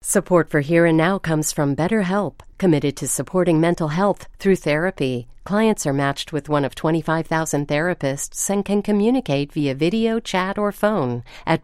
Support for Here and Now comes from BetterHelp, committed to supporting mental health through therapy. Clients are matched with one of 25,000 therapists and can communicate via video, chat, or phone at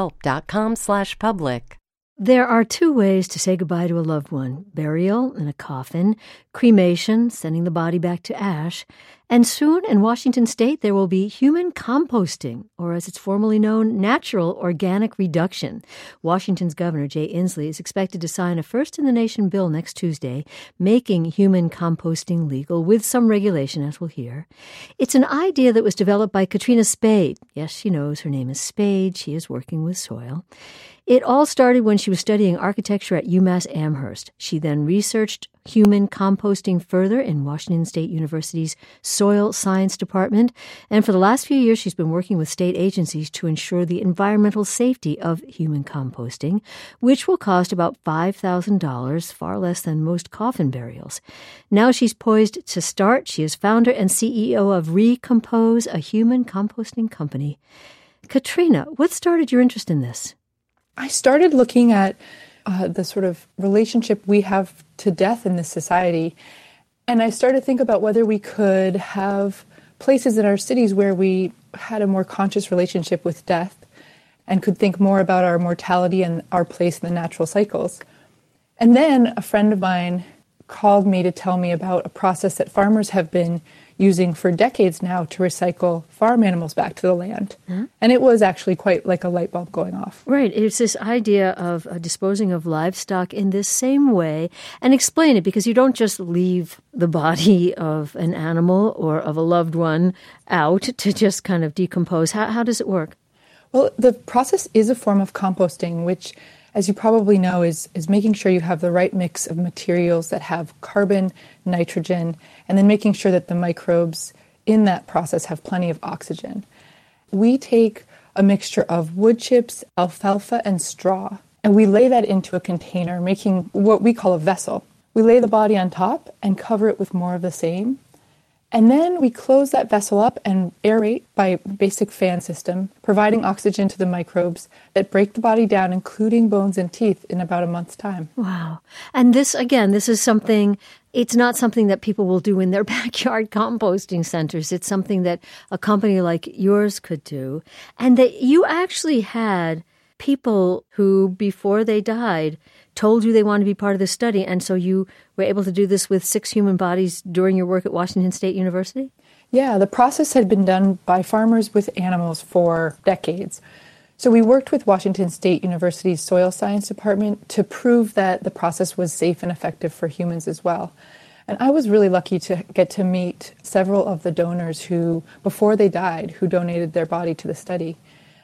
betterhelp.com/public. There are two ways to say goodbye to a loved one: burial in a coffin, cremation, sending the body back to ash, and soon in Washington State there will be human composting, or as it's formally known, natural organic reduction. Washington's Governor Jay Inslee is expected to sign a first-in-the-nation bill next Tuesday, making human composting legal with some regulation, as we'll hear. It's an idea that was developed by Katrina Spade. Yes, she knows her name is Spade. She is working with soil. It all started when she was studying architecture at UMass Amherst. She then researched human composting further in Washington State University's Soil Science Department, and for the last few years she's been working with state agencies to ensure the environmental safety of human composting, which will cost about $5,000, far less than most coffin burials. Now she's poised to start. She is founder and CEO of Recompose, a human composting company. Katrina, what started your interest in this? I started looking at the sort of relationship we have to death in this society, and I started to think about whether we could have places in our cities where we had a more conscious relationship with death and could think more about our mortality and our place in the natural cycles. And then a friend of mine called me to tell me about a process that farmers have been using for decades now to recycle farm animals back to the land. Mm-hmm. And it was actually quite like a light bulb going off. Right. It's this idea of disposing of livestock in this same way. And explain it, because you don't just leave the body of an animal or of a loved one out to just kind of decompose. How does it work? Well, the process is a form of composting, which, as you probably know, is making sure you have the right mix of materials that have carbon, nitrogen, and then making sure that the microbes in that process have plenty of oxygen. We take a mixture of wood chips, alfalfa, and straw, and we lay that into a container, making what we call a vessel. We lay the body on top and cover it with more of the same. And then we close that vessel up and aerate by basic fan system, providing oxygen to the microbes that break the body down, including bones and teeth, in about a month's time. Wow. And this, again, this is something, it's not something that people will do in their backyard composting centers. It's something that a company like yours could do. And that you actually had people who, before they died, told you they wanted to be part of the study, and so you were able to do this with 6 human bodies during your work at Washington State University? Yeah, the process had been done by farmers with animals for decades. So we worked with Washington State University's Soil Science Department to prove that the process was safe and effective for humans as well. And I was really lucky to get to meet several of the donors who, before they died, who donated their body to the study,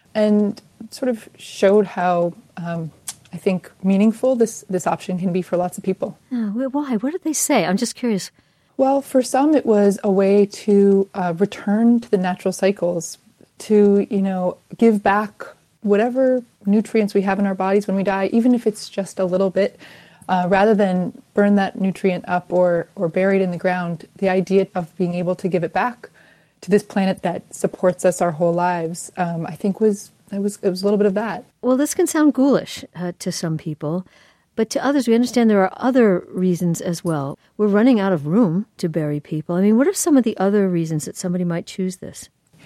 and sort of showed how I think meaningful this option can be for lots of people. Why? What did they say? I'm just curious. Well, for some, it was a way to return to the natural cycles, to, give back whatever nutrients we have in our bodies when we die, even if it's just a little bit, rather than burn that nutrient up or bury it in the ground. The idea of being able to give it back to this planet that supports us our whole lives, I think it was a little bit of that. Well, this can sound ghoulish to some people, but to others, we understand there are other reasons as well. We're running out of room to bury people. I mean, what are some of the other reasons that somebody might choose this?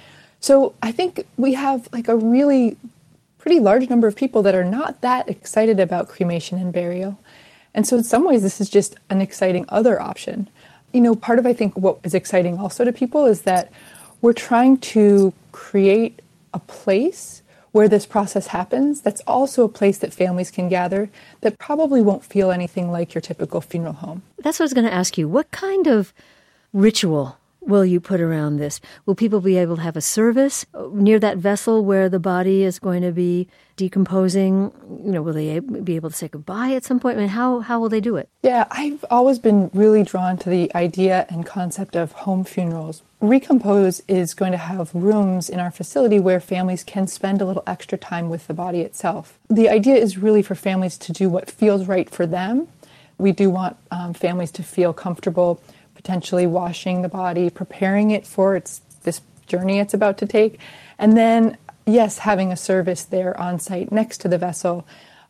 So I think we have a really pretty large number of people that are not that excited about cremation and burial. And so in some ways, this is just an exciting other option. Part of, I think, what is exciting also to people is that we're trying to create a place where this process happens that's also a place that families can gather that probably won't feel anything like your typical funeral home. That's what I was going to ask you. What kind of ritual will you put around this? Will people be able to have a service near that vessel where the body is going to be decomposing? Will they be able to say goodbye at some point? I mean, how will they do it? Yeah, I've always been really drawn to the idea and concept of home funerals. Recompose is going to have rooms in our facility where families can spend a little extra time with the body itself. The idea is really for families to do what feels right for them. We do want families to feel comfortable potentially washing the body, preparing it for this journey it's about to take. And then, yes, having a service there on site next to the vessel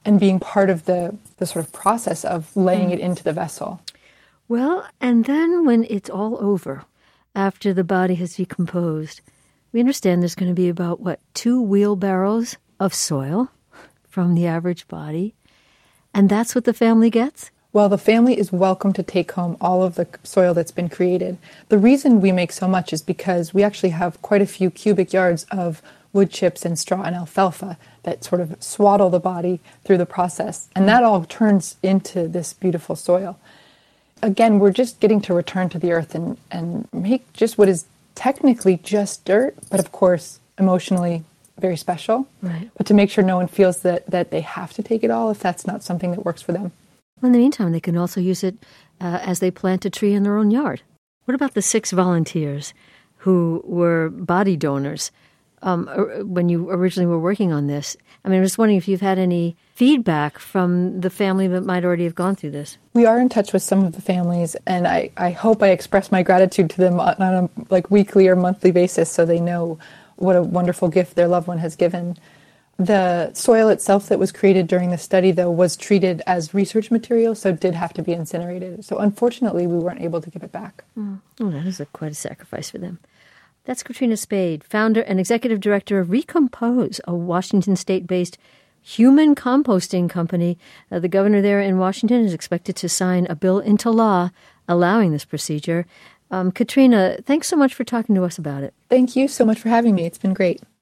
and being part of the sort of process of laying it into the vessel. Well, and then when it's all over, after the body has decomposed, we understand there's going to be about, 2 wheelbarrows of soil from the average body, and that's what the family gets? Well, the family is welcome to take home all of the soil that's been created. The reason we make so much is because we actually have quite a few cubic yards of wood chips and straw and alfalfa that sort of swaddle the body through the process. And that all turns into this beautiful soil. Again, we're just getting to return to the earth and make just what is technically just dirt, but of course, emotionally very special. Right. But to make sure no one feels that they have to take it all if that's not something that works for them. Well, in the meantime, they can also use it as they plant a tree in their own yard. What about the 6 volunteers who were body donors when you originally were working on this? I mean, I'm just wondering if you've had any feedback from the family that might already have gone through this. We are in touch with some of the families, and I hope I express my gratitude to them on a weekly or monthly basis so they know what a wonderful gift their loved one has given. The soil itself that was created during the study, though, was treated as research material, so it did have to be incinerated. So unfortunately, we weren't able to give it back. Oh, that is quite a sacrifice for them. That's Katrina Spade, founder and executive director of Recompose, a Washington state-based human composting company. The governor there in Washington is expected to sign a bill into law allowing this procedure. Katrina, thanks so much for talking to us about it. Thank you so much for having me. It's been great.